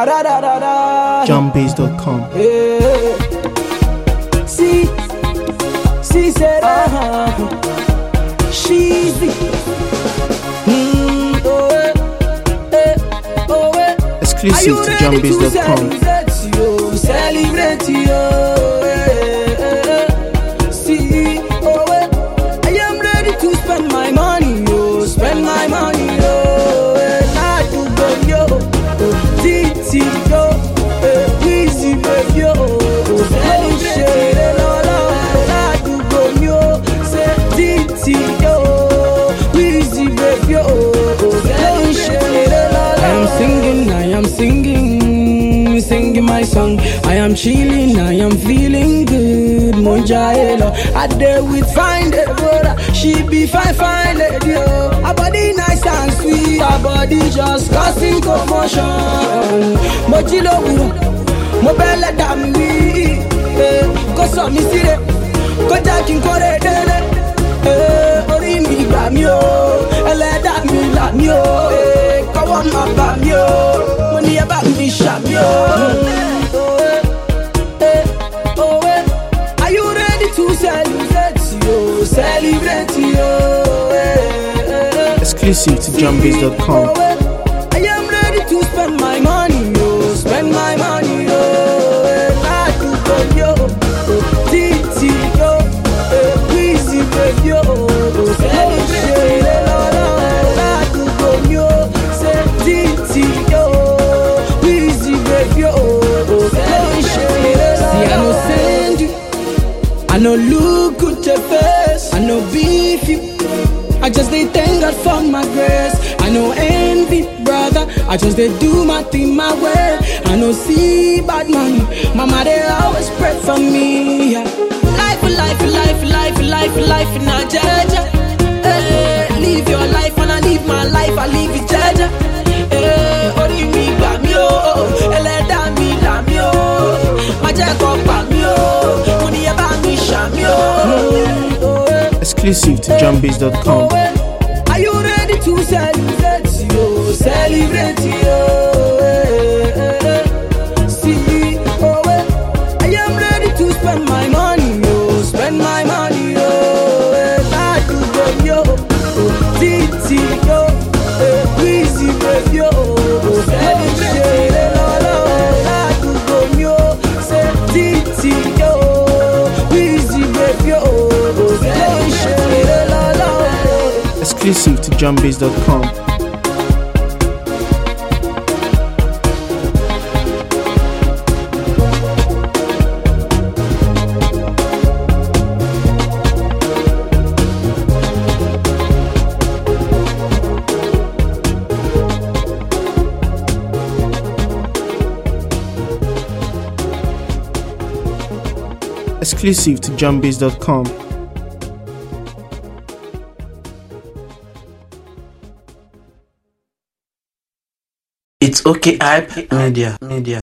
JohnBase.com. She said, she's the Exclusive to JohnBase.com. Celebrate you. See, I am ready to spend my money, spend my money, I do go, Titi, Weezy, yo, celebrate, I do go, say Titi, Weezy, yo, celebrate. I am singing my song. I am chilling, I am feeling good. Monjaelo, I dare with fine brother. She be fine lady. Her body nice and sweet. Her body just causing commotion. Mojilo, mo belle dame we. Go so mi sire, go taking kore dele. Ori mi gba mi o, ẹlẹ́dàá mi là mí o. Kọ́wọ́ má bà mí o, mo ní ẹ bá mi ṣàmì o. Are you ready to celebrate you? Celebrate you. Exclusive to JohnBase.com. I am ready to spend my money, spend my money, I do go, Titi, Weezy, yo, celebrate, I do go, say Titi, Weezy, yo, celebrate. See, I no send you, I no look good your face, I no beef you. I just they thank God for my grace. I no envy, brother. I just they do my thing my way. I no see bad man. Mama they always pray for me. Yeah. Life in Nigeria. Live your life and I live my life. I live it, Jaja. Ori mi gba mi o, ẹlẹ́dàá mi là mí o. Má jẹ́ kó pa mí o, mo ní ẹ bá mi ṣàmì o. Exclusive to JohnBase.com. Are you ready to celebrate you? Celebrate you. See, I am ready to spend my money, spend my money, I do go, Titi, Weezy, yo, celebrate, I do go, say Titi, Weezy, yo, celebrate. Exclusive to JohnBase.com. Exclusive to JohnBase.com. It's okay, hype media.